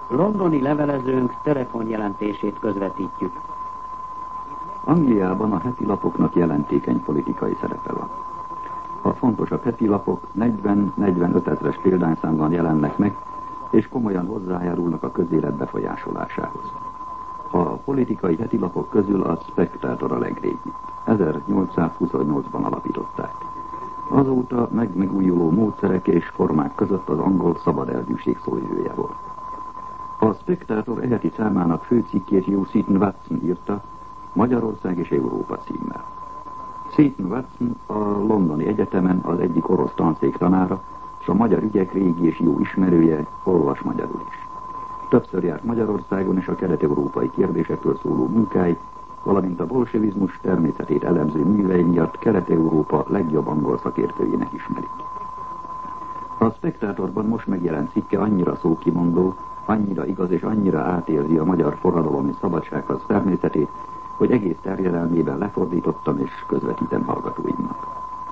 Londoni levelezőnk telefonjelentését közvetítjük. Angliában a heti lapoknak jelentékeny politikai szerepe van. A fontosabb heti lapok 40-45 ezres példányszámban jelennek meg, és komolyan hozzájárulnak a közélet befolyásolásához. A politikai heti lapok közül a Spectator a legrégibb. 1828-ban alapították. Azóta megújuló módszerek és formák között az angol szabad elvűség szóvivője volt. A Spectator eheti számának főcikkét Hugh Seaton Watson írta, Magyarország és Európa címmel. Seaton Watson a Londoni Egyetemen az egyik orosz tanszék tanára, és a magyar ügyek régi és jó ismerője, olvas magyarul is. Többször járt Magyarországon, és a kelet-európai kérdésekről szóló munkái, valamint a bolsevizmus természetét elemző művei miatt Kelet-Európa legjobb angol szakértőjének ismerik. A Spectatorban most megjelent cikke annyira szókimondó, annyira igaz és annyira átérzi a magyar forradalom és szabadságharc természetét, hogy egész terjedelmében lefordítottam és közvetítem hallgatóimnak.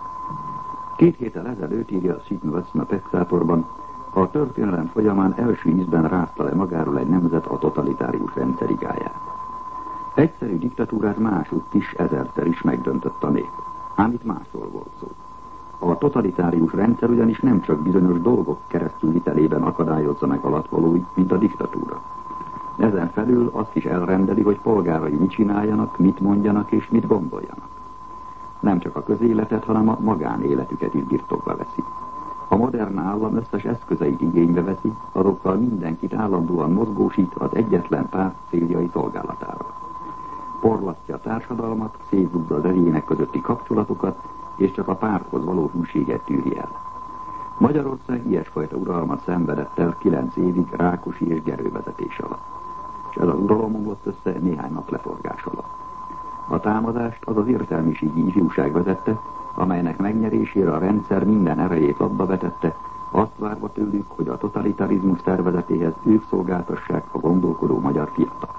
2 héttel ezelőtt, írja Seaton Watson a Spectatorban, a történelem folyamán első ízben rázta le magáról egy nemzet a totalitárius rendszer igáját. Egyszerű diktatúrát másutt is ezerszer is megdöntött a nép. Ám itt másról volt szó. A totalitárius rendszer ugyanis nem csak bizonyos dolgok keresztülvitelében akadályozza meg alattvalóit, mint a diktatúra. Ezen felül azt is elrendeli, hogy polgárai mit csináljanak, mit mondjanak és mit gondoljanak. Nem csak a közéletet, hanem a magánéletüket is birtokba veszi. A modern állam összes eszközeit igénybe veszi, azokkal mindenkit állandóan mozgósít az egyetlen párt céljai szolgálatára. Porlasztja a társadalmat, szétzúzza az egyének közötti kapcsolatokat, és csak a párthoz való hűséget tűri el. Magyarország ilyesfajta uralmat szenvedett el 9 évig Rákosi és Gerő vezetés alatt. És ez az uralom omlott össze néhány nap leforgás alatt. A támadást az az értelmiségi ifjúság vezette, amelynek megnyerésére a rendszer minden erejét abba vetette, azt várva tőlük, hogy a totalitarizmus szervezetéhez ők szolgáltassák a gondolkodó magyar fiatal.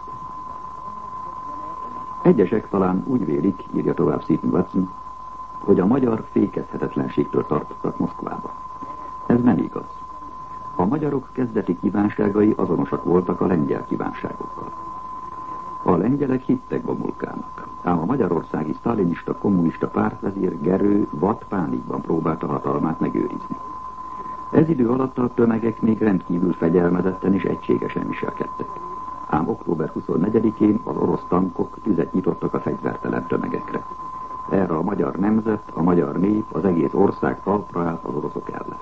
Egyesek talán úgy vélik, írja tovább Seaton Watson, hogy a magyar fékezhetetlenségtől tartottak Moszkvába. Ez nem igaz. A magyarok kezdeti kívánságai azonosak voltak a lengyel kívánságokkal. A lengyelek hittek Gomulkának, ám a magyarországi sztálinista kommunista pártvezér Gerő vad pánikban próbálta hatalmát megőrizni. Ez idő alatt a tömegek még rendkívül fegyelmezetten és egységesen viselkedtek. Ám október 24-én az orosz tankok tüzet nyitottak a fegyvertelen tömegekre. Erre a magyar nemzet, a magyar nép, az egész ország talpra állt az oroszok ellen.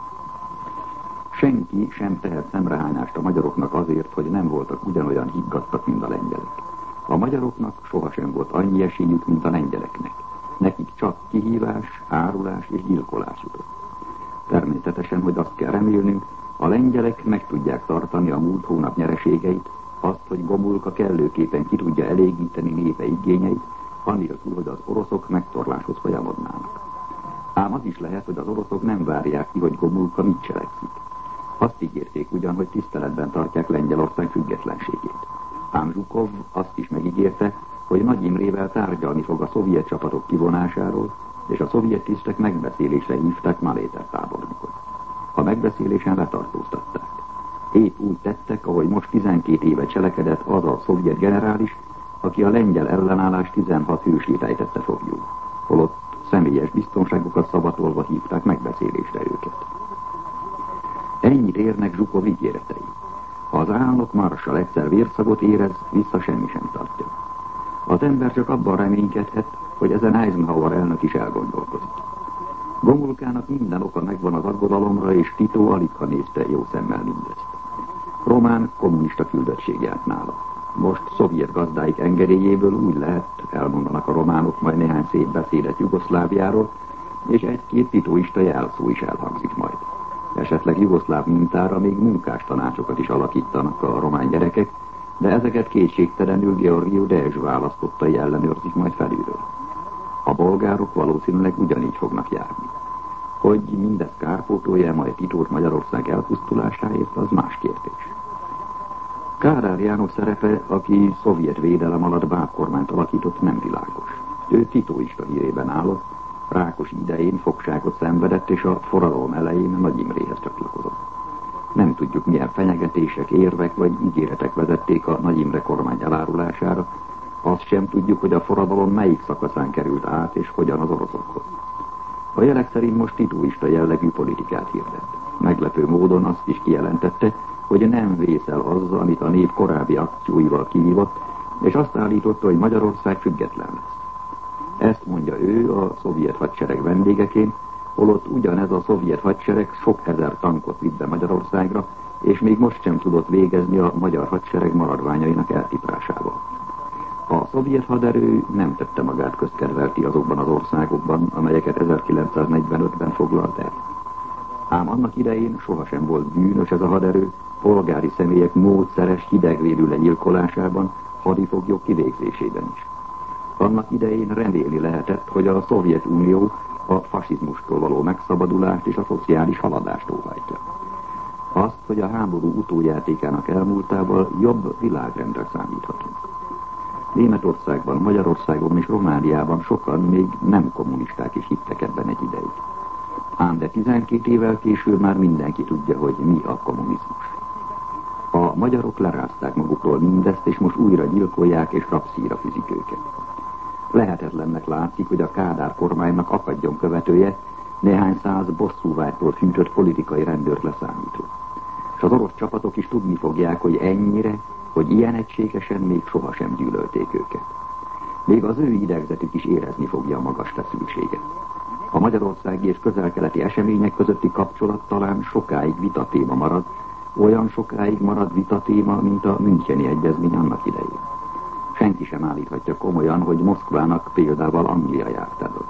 Senki sem tehet szemrehányást a magyaroknak azért, hogy nem voltak ugyanolyan higgadtak, mint a lengyelek. A magyaroknak sohasem volt annyi esélyük, mint a lengyeleknek. Nekik csak kihívás, árulás és gyilkolás jutott. Természetesen, hogy azt kell remélnünk, a lengyelek meg tudják tartani a múlt hónap nyereségeit, azt, hogy Gomulka kellőképpen ki tudja elégíteni népe igényeit, anélkül, hogy az oroszok megtorláshoz folyamodnának. Ám az is lehet, hogy az oroszok nem várják ki, hogy Gomulka mit cselekszik. Azt ígérték ugyan, hogy tiszteletben tartják Lengyelország függetlenségét. Ám Zsukov azt is megígérte, hogy Nagy Imrével tárgyalni fog a szovjet csapatok kivonásáról, és a szovjet tisztek megbeszélésre hívták Maléter tábornokot. A megbeszélésen letartóztatták. Épp úgy tettek, ahogy most 12 éve cselekedett az a szovjet generális, aki a lengyel ellenállás 16 hősét ejtette foglyul, holott személyes biztonságukat szavatolva hívták megbeszélésre őket. Ennyit érnek Zsukov ígéretei. Ha az álnok marsal egyszer vérszagot érez, vissza semmi sem tartja. Az ember csak abban reménykedhet, hogy ezen Eisenhower elnök is elgondolkozik. Gomulkának minden oka megvan az aggodalomra, és Tito aligha nézte jó szemmel mindezt. Román kommunista küldöttség járt nála. Most szovjet gazdáik engedélyéből úgy lehet, elmondanak a románok majd néhány szép beszédet Jugoszláviáról, és egy-két titoista jelszó is elhangzik majd. Esetleg jugoszláv mintára még munkástanácsokat is alakítanak a román gyerekek, de ezeket kétségtelenül Georgiou Dezs választottai ellenőrzik majd felülről. A bolgárok valószínűleg ugyanígy fognak járni. Hogy mindezt kárpótolja majd Titót Magyarország elpusztulásáért, az más kérdés. Kádár János szerepe, aki szovjet védelem alatt bábkormányt alakított, nem világos. Ő titoista hírében állott, Rákosi idején fogságot szenvedett, és a forradalom elején Nagy Imréhez csatlakozott. Nem tudjuk, milyen fenyegetések, érvek vagy ígéretek vezették a Nagy Imre kormány elárulására, azt sem tudjuk, hogy a forradalom melyik szakaszán került át és hogyan az oroszokhoz. A jelek szerint most tituista jellegű politikát hirdet. Meglepő módon azt is kijelentette, hogy nem vészel azzal, amit a nép korábbi akcióival kihívott, és azt állította, hogy Magyarország független lesz. Ezt mondja ő a szovjet hadsereg vendégeként, holott ugyanez a szovjet hadsereg sok ezer tankot vitt be Magyarországra, és még most sem tudott végezni a magyar hadsereg maradványainak eltiprásával. A szovjet haderő nem tette magát közkedvelti azokban az országokban, amelyeket 1945-ben foglalt el. Ám annak idején sohasem volt bűnös ez a haderő, polgári személyek módszeres, hidegvérű legyilkolásában, hadifoglyok kivégzésében is. Annak idején remélni lehetett, hogy a Szovjetunió a fasizmustól való megszabadulást és a szociális haladást óhajtja. Azt, hogy a háború utójátékának elmúltával jobb világrendre számíthatunk. Németországban, Magyarországon és Romániában sokan még nem kommunisták is hittek ebben egy ideig. Ám de 12 évvel később már mindenki tudja, hogy mi a kommunizmus. A magyarok lerázták magukról mindezt, és most újra gyilkolják és rabszíjra fizik őket. Lehetetlennek látszik, hogy a Kádár kormánynak akadjon követője, néhány száz bosszúvágytól fűtött politikai rendőrt leszámítva. És az orosz csapatok is tudni fogják, hogy ennyire, hogy ilyen egységesen még sohasem gyűlölték őket. Még az ő idegzetük is érezni fogja a magas feszültséget. A magyarországi és közel-keleti események közötti kapcsolat talán sokáig vitatéma marad, olyan sokáig marad vitatéma, mint a Müncheni Egyezmény annak idején. Senki sem állíthatja komolyan, hogy Moszkvának példával Anglia járt elől.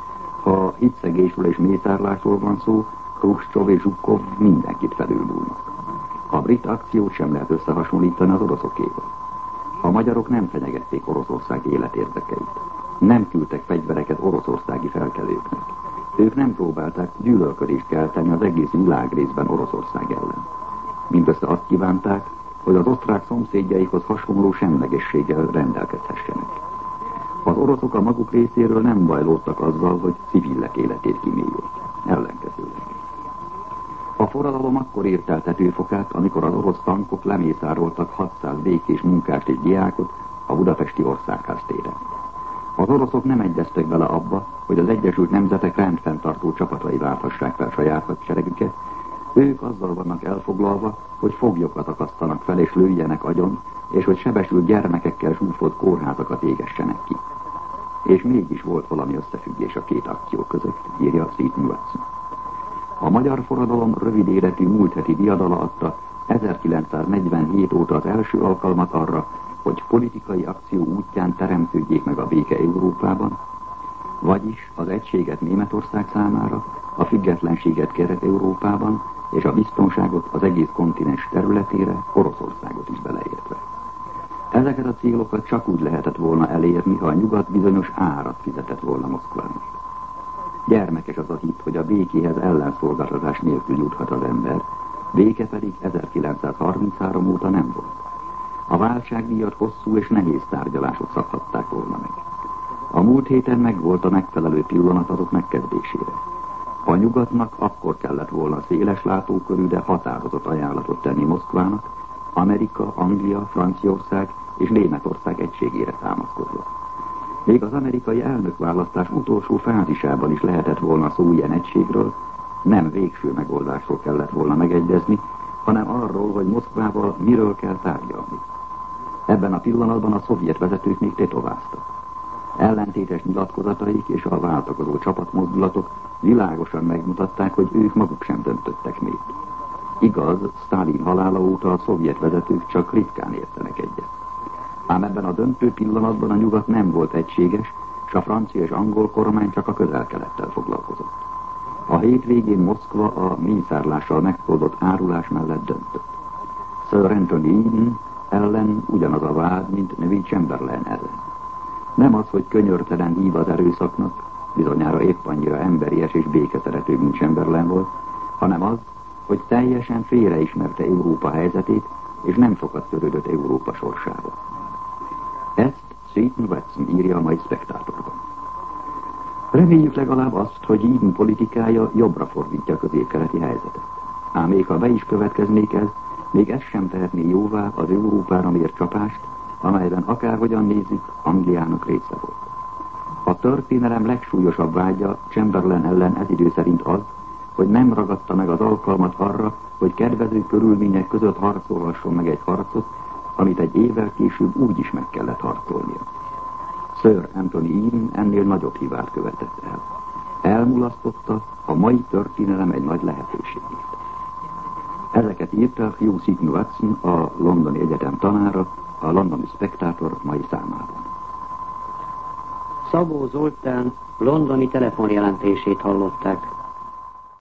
Ha hitszegésről és mészárlásról van szó, Hruscsov és Zsukov mindenkit felülmúlnak. A brit akciót sem lehet összehasonlítani az oroszokéval. A magyarok nem fenyegették Oroszország életérdekeit. Nem küldtek fegyvereket oroszországi felkelőknek. Ők nem próbálták gyűlölködést kelteni az egész világrészben Oroszország ellen. Mindössze azt kívánták, hogy az osztrák szomszédjaikhoz hasonló semlegességgel rendelkezhessenek. Az oroszok a maguk részéről nem bajlódtak azzal, hogy civillek életét kimélyék. Ellenkezőleg. A forradalom akkor ért el tetőfokát, amikor az orosz tankok lemészároltak 600 békés munkást és diákot a budapesti Országház téren. Az oroszok nem egyeztek bele abba, hogy az Egyesült Nemzetek rendfenntartó csapatai válthassák fel saját hadseregüket. Ők azzal vannak elfoglalva, hogy foglyokat akasztanak fel és lőjenek agyon, és hogy sebesült gyermekekkel zsúfolt kórházakat égessenek ki. És mégis volt valami összefüggés a két akció között, írja Seton Watson. A magyar forradalom rövid életű múlt heti diadala adta 1947 óta az első alkalmat arra, hogy politikai akció útján teremtődjék meg a béke Európában, vagyis az egységet Németország számára, a függetlenséget Kelet-Európában, és a biztonságot az egész kontinens területére, Oroszországot is beleértve. Ezeket a célokat csak úgy lehetett volna elérni, ha a nyugat bizonyos árat fizetett volna Moszkvának. Gyermekes az a hit, hogy a békéhez ellenszolgáltatás nélkül juthat az ember, béke pedig 1933 óta nem volt. A válság miatt hosszú és nehéz tárgyalások szabhatták volna meg. A múlt héten megvolt a megfelelő pillanat azok megkezdésére. A nyugatnak akkor kellett volna széles látókörű, de határozott ajánlatot tenni Moszkvának, Amerika, Anglia, Franciaország és Németország egységére támaszkodva. Még az amerikai elnökválasztás utolsó fázisában is lehetett volna szó ilyen egységről, nem végső megoldásról kellett volna megegyezni, hanem arról, hogy Moszkvával miről kell tárgyalni. Ebben a pillanatban a szovjet vezetők még tetováztak. Ellentétes nyilatkozataik és a váltakozó csapatmozdulatok világosan megmutatták, hogy ők maguk sem döntöttek még. Igaz, Sztálin halála óta a szovjet vezetők csak ritkán értenek egyet. Ám ebben a döntő pillanatban a nyugat nem volt egységes, és a francia és angol kormány csak a Közel-Kelettel foglalkozott. A hétvégén Moszkva a mészárlással megfoldott árulás mellett döntött. Sir Anthony Eden ellen ugyanaz a vád, mint Neville Chamberlain ellen. Nem az, hogy könyörtelen hív az erőszaknak, bizonyára épp annyira emberies és békeszerető, mint Chamberlain volt, hanem az, hogy teljesen félreismerte Európa helyzetét, és nem sokat törődött Európa sorsával. Ezt Seton Watson írja a mai Spectatorban. Reméljük legalább azt, hogy Eden politikája jobbra fordítja a közép-keleti helyzetet. Ám még ha be is következnék ez, még ez sem tehetné jóvá az Európára mért csapást, amelyben akárhogyan nézzük, Angliának része volt. A történelem legsúlyosabb vágya Chamberlain ellen ez idő szerint az, hogy nem ragadta meg az alkalmat arra, hogy kedvező körülmények között harcolhasson meg egy harcot, amit egy évvel később úgy is meg kellett harcolnia. Sir Anthony Eden ennél nagyobb hibát követett el. Elmulasztotta a mai történelem egy nagy lehetőségét. Ezeket írta Hugh Sidney Watson, a Londoni Egyetem tanára, a Londoni Spectator mai számában. Szabó Zoltán londoni telefonjelentését hallották.